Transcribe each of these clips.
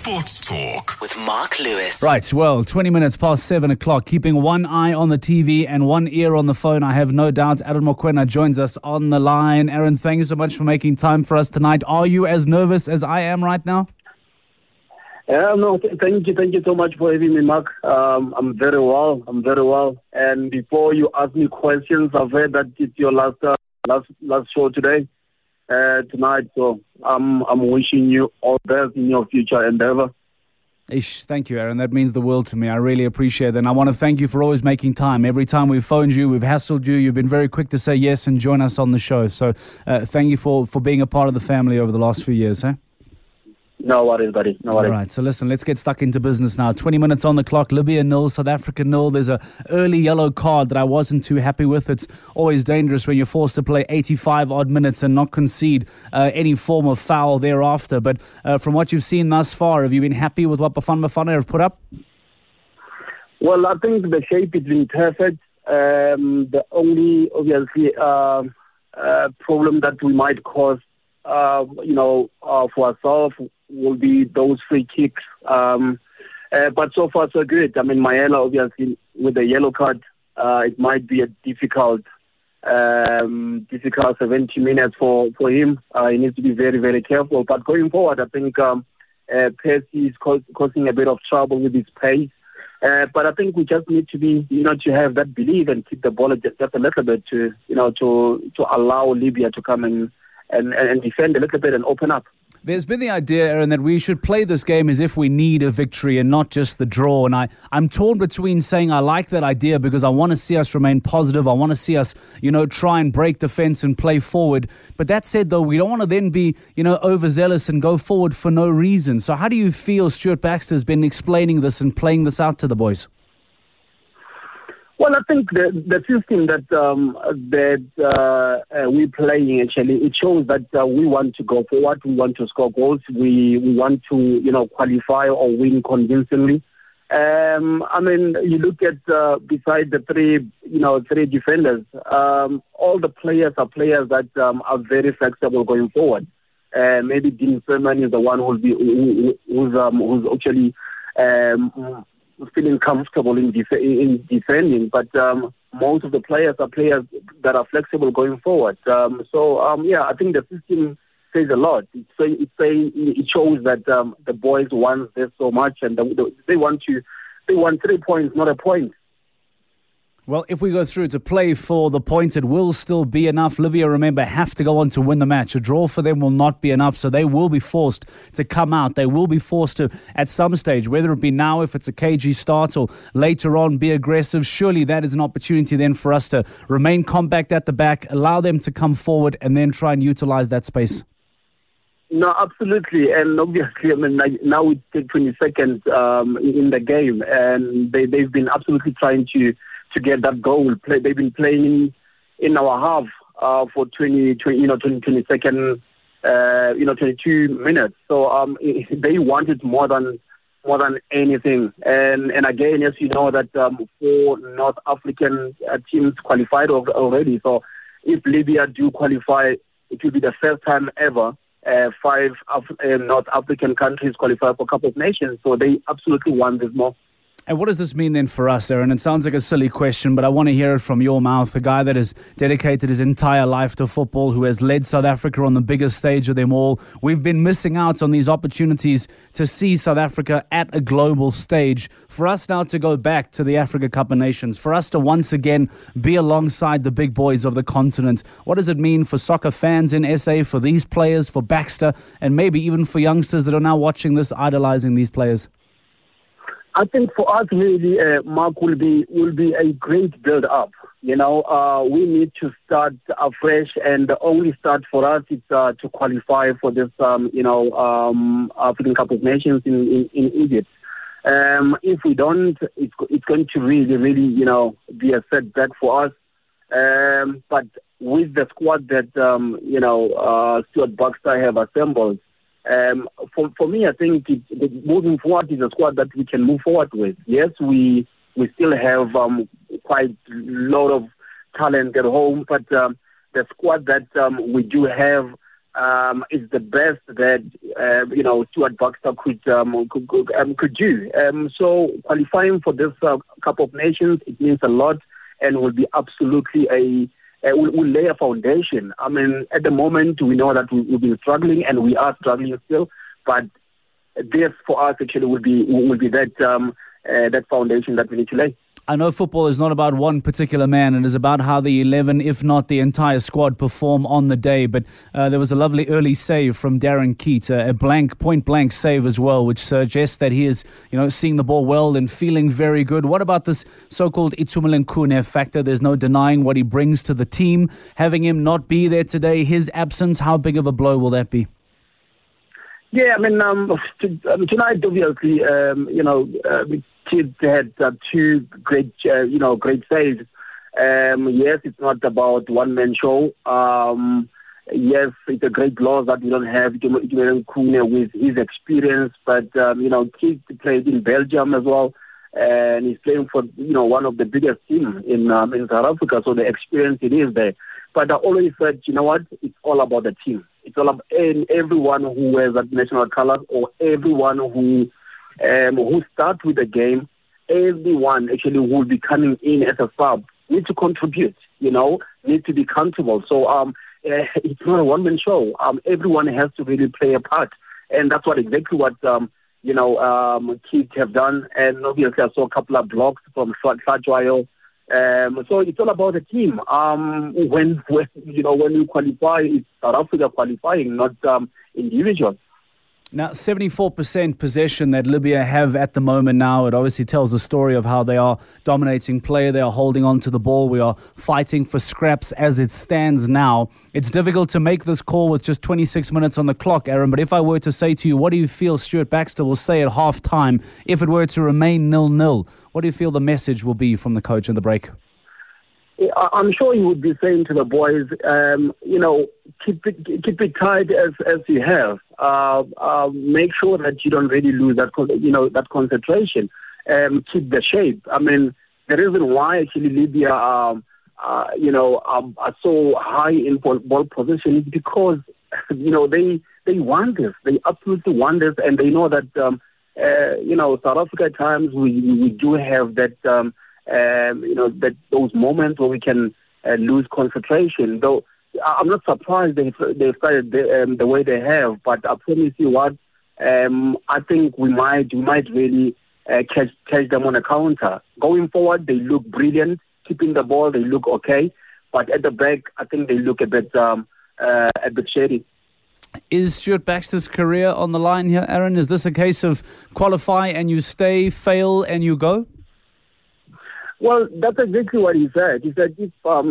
Sports Talk with Mark Lewis. Right, well, 20 minutes past 7 o'clock, keeping one eye on the TV and one ear on the phone. I have no doubt Aaron Mokoena joins us on the line. Aaron, thank you so much for making time for us tonight. Are you as nervous as I am right now? No, thank you so much for having me, Mark. I'm very well. And before you ask me questions, I've heard that it's your last show tonight. So I'm wishing you all the best in your future endeavor. Thank you, Aaron. That means the world to me. I really appreciate it. And I want to thank you for always making time. Every time we've phoned you, we've hassled you. You've been very quick to say yes and join us on the show. So thank you for being a part of the family over the last few years. No worries, buddy. No worries. All right, so listen, let's get stuck into business now. 20 minutes on the clock, Libya 0, South Africa 0. There's an early yellow card that I wasn't too happy with. It's always dangerous when you're forced to play 85-odd minutes and not concede any form of foul thereafter. But from what you've seen thus far, have you been happy with what Bafana Bafana have put up? Well, I think the shape has been perfect. The only, obviously, problem that we might cause, for ourselves will be those free kicks. But so far, so good. I mean, Mayela, obviously, with the yellow card, it might be a difficult 70 minutes for him. He needs to be very, very careful. But going forward, I think Percy is causing a bit of trouble with his pace. But I think we just need to be, to have that belief and keep the ball just a little bit to allow Libya to come and defend a little bit and open up. There's been the idea, Aaron, that we should play this game as if we need a victory and not just the draw. And I'm torn between saying I like that idea because I want to see us remain positive. I want to see us, try and break defense and play forward. But that said, though, we don't want to then be, overzealous and go forward for no reason. So how do you feel Stuart Baxter's been explaining this and playing this out to the boys? Well, I think the system that we're playing, actually, it shows that we want to go forward, we want to score goals, we want to, qualify or win convincingly. You look at beside the three defenders, all the players are players that are very flexible going forward. Maybe Dean Freeman is the one who's actually feeling comfortable in defending, but most of the players are players that are flexible going forward. I think the system says a lot. It shows that the boys want this so much, and they want 3 points, not a point. Well, if we go through to play for the point, it will still be enough. Libya, remember, have to go on to win the match. A draw for them will not be enough, so they will be forced to come out. They will be forced to, at some stage, whether it be now, if it's a KG start, or later on, be aggressive. Surely that is an opportunity then for us to remain compact at the back, allow them to come forward, and then try and utilize that space. No, absolutely. And obviously, now it's the 22nd in the game, and they've been absolutely trying to get that goal. They've been playing in our half for 22 minutes. So they wanted more than anything. And again, as you know, that 4 North African teams qualified already. So if Libya do qualify, it will be the first time ever 5 North African countries qualify for Cup of Nations. So they absolutely want this more. And what does this mean then for us, Aaron? It sounds like a silly question, but I want to hear it from your mouth. A guy that has dedicated his entire life to football, who has led South Africa on the biggest stage of them all. We've been missing out on these opportunities to see South Africa at a global stage. For us now to go back to the Africa Cup of Nations, for us to once again be alongside the big boys of the continent, what does it mean for soccer fans in SA, for these players, for Baxter, and maybe even for youngsters that are now watching this, idolizing these players? I think for us, really, Mark, will be a great build-up. We need to start afresh, and the only start for us is to qualify for this, African Cup of Nations in Egypt. If we don't, it's going to really, be a setback for us. But with the squad that, Stuart Baxter have assembled, for me, I think moving forward is a squad that we can move forward with. Yes, we still have quite a lot of talent at home, but the squad that we do have is the best that Stuart Baxter could do. So qualifying for this Cup of Nations, it means a lot, and will be absolutely will lay a foundation. I mean, at the moment we know that we've been struggling, and we are struggling still, but this for us actually will be that foundation that we need to lay. I know football is not about one particular man. It is about how the 11, if not the entire squad, perform on the day. But there was a lovely early save from Darren Keat, a point-blank save as well, which suggests that he is, seeing the ball well and feeling very good. What about this so-called Itumeleng Khune factor? There's no denying what he brings to the team. Having him not be there today, his absence, how big of a blow will that be? Yeah, I mean, tonight, obviously, kids had two great saves. Yes, it's not about one-man show. Yes, it's a great loss that we don't have Itumeleng Khune with his experience. But, kids played in Belgium as well. And he's playing for, one of the biggest teams in South Africa. So the experience, it is there. But I always said, it's all about the team. It's all about everyone who wears that national color, or everyone who starts with the game. Everyone actually who will be coming in as a sub need to contribute. Need to be comfortable. So it's not a one-man show. Everyone has to really play a part, and that's exactly what kids have done. And obviously, I saw a couple of blocks from Hlatshwayo. So it's all about the team. When you qualify, it's South Africa qualifying, not individuals. Now, 74% possession that Libya have at the moment now. It obviously tells the story of how they are dominating play. They are holding on to the ball. We are fighting for scraps as it stands now. It's difficult to make this call with just 26 minutes on the clock, Aaron. But if I were to say to you, what do you feel Stuart Baxter will say at half-time if it were to remain 0-0? What do you feel the message will be from the coach in the break? I'm sure he would be saying to the boys, keep it tight as you have. Make sure that you don't really lose that concentration. Keep the shape. I mean, the reason why actually Libya are so high in ball position is because they want this. They absolutely want this, and they know that South Africa at times we do have that. That those moments where we can lose concentration. Though I'm not surprised they started the way they have, but I promise you what, I think we might really catch them on a counter. Going forward, they look brilliant. Keeping the ball, they look okay, but at the back, I think they look a bit shady. Is Stuart Baxter's career on the line here, Aaron? Is this a case of qualify and you stay, fail and you go? Well, that's exactly what he said. He said if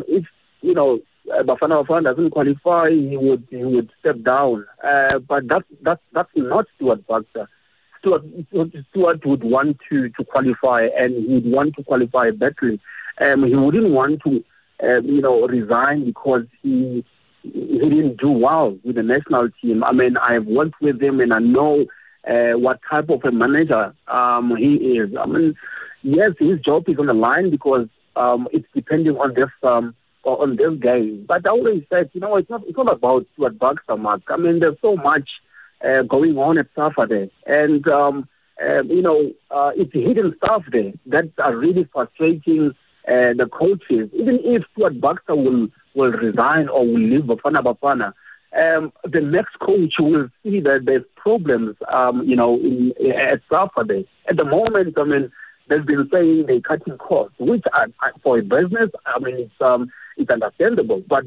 Bafana Bafana doesn't qualify, he would step down. But that's not Stuart Baxter. Stuart would want to qualify, and he would want to qualify badly. He wouldn't want to resign because he didn't do well with the national team. I mean, I've worked with him, and I know what type of a manager he is. I mean, yes, his job is on the line because it's depending on this game. But I always said, it's not about Stuart Baxter, Mark. I mean, there's so much going on at SAFA there, and it's hidden stuff there that are really frustrating the coaches. Even if Stuart Baxter will resign or will leave Bafana, the next coach will see that there's problems, at SAFA there. At the moment, I mean, they've been saying they're cutting costs, which for a business, I mean, it's understandable. But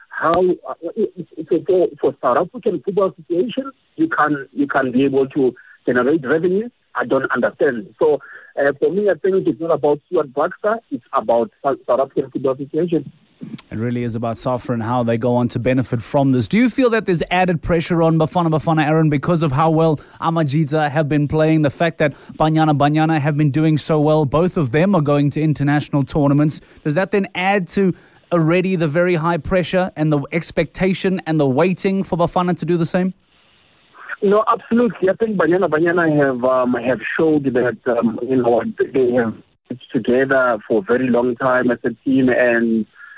for South African Football Association, you can be able to generate revenue. I don't understand. So for me, I think it's not about Stuart Baxter. It's about South African Football Association. It really is about SAFA and how they go on to benefit from this. Do you feel that there's added pressure on Bafana, Aaron, because of how well Amajita have been playing, the fact that Banyana have been doing so well, both of them are going to international tournaments? Does that then add to already the very high pressure and the expectation and the waiting for Bafana to do the same? No, absolutely. I think Banyana have showed that they have together for a very long time as a team, and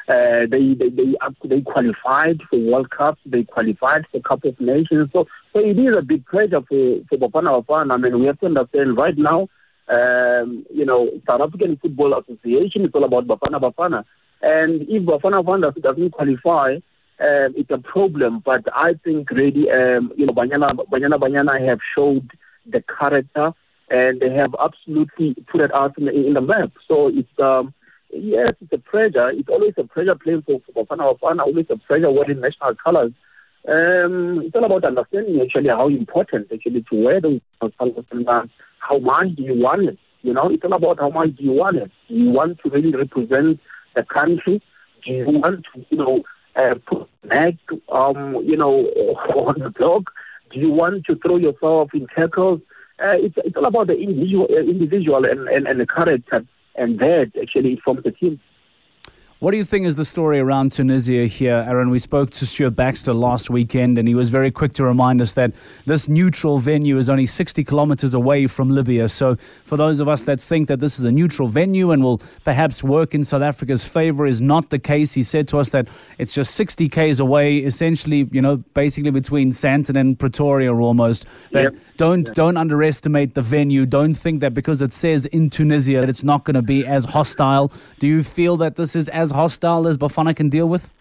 They qualified for World Cups. They qualified for Cup of Nations. So it is a big pressure for Bafana Bafana. I mean, we have to understand right now. South African Football Association is all about Bafana Bafana, and if Bafana Bafana doesn't qualify, it's a problem. But I think really, Banyana have showed the character, and they have absolutely put it out in the map. So it's yes, it's a pressure. It's always a pressure playing for Bafana Bafana. Always a pressure wearing national colors. It's all about understanding actually how important actually to wear those colors and how much do you want it. It's all about how much do you want it. Do you want to really represent the country? Do you want to put neck on the block? Do you want to throw yourself in tackles? It's all about the individual and the character, and that actually forms the team. What do you think is the story around Tunisia here, Aaron? We spoke to Stuart Baxter last weekend, and he was very quick to remind us that this neutral venue is only 60 kilometers away from Libya. So for those of us that think that this is a neutral venue and will perhaps work in South Africa's favor is not the case. He said to us that it's just 60 k's away, essentially, basically between Sandton and Pretoria almost. That don't underestimate the venue. Don't think that because it says in Tunisia that it's not going to be as hostile. Do you feel that this is as hostile as Bafana can deal with?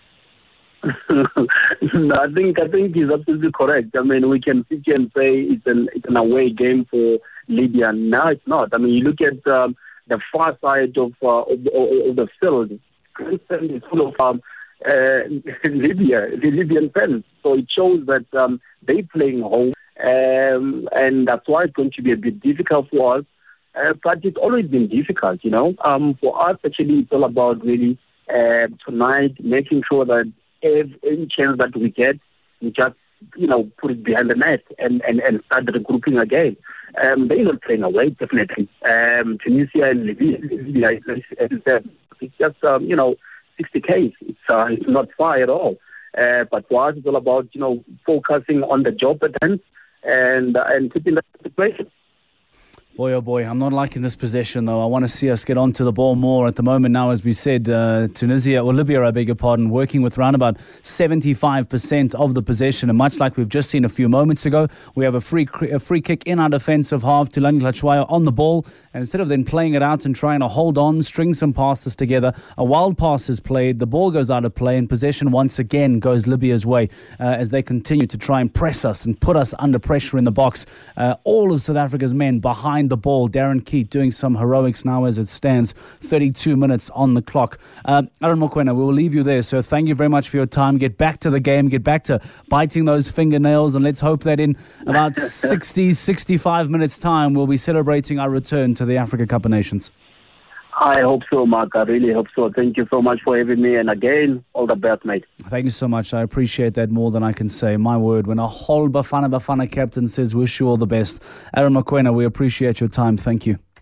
No, I think he's absolutely correct. I mean, we can sit here and say it's an away game for Libya. No, it's not. I mean, you look at the far side of the field. Grandstand is full of Libya, the Libyan fans. So it shows that they're playing home, and that's why it's going to be a bit difficult for us. But it's always been difficult, For us, actually, it's all about really tonight making sure that any chance that we get, we just, put it behind the net and start regrouping again. They're not playing away, definitely. Tunisia and Libya, as you said, it's just, 60 k's. It's not far at all. But for us, it's all about, focusing on the job at hand and keeping the situation. Boy, oh boy, I'm not liking this possession, though. I want to see us get onto the ball more. At the moment now, as we said, Libya, I beg your pardon, working with around about 75% of the possession. And much like we've just seen a few moments ago, we have a free kick in our defensive half. Thulani Hlatshwayo on the ball. And instead of then playing it out and trying to hold on, string some passes together, a wild pass is played. The ball goes out of play, and possession once again goes Libya's way as they continue to try and press us and put us under pressure in the box. All of South Africa's men behind the ball. Darren Keat doing some heroics now as it stands. 32 minutes on the clock. Aaron Mokoena, we will leave you there. So thank you very much for your time. Get back to the game. Get back to biting those fingernails. And let's hope that in about 65 minutes time, we'll be celebrating our return to the Africa Cup of Nations. I hope so, Mark. I really hope so. Thank you so much for having me. And again, all the best, mate. Thank you so much. I appreciate that more than I can say. My word, when a whole Bafana captain says, wish you all the best. Aaron Mokoena, we appreciate your time. Thank you.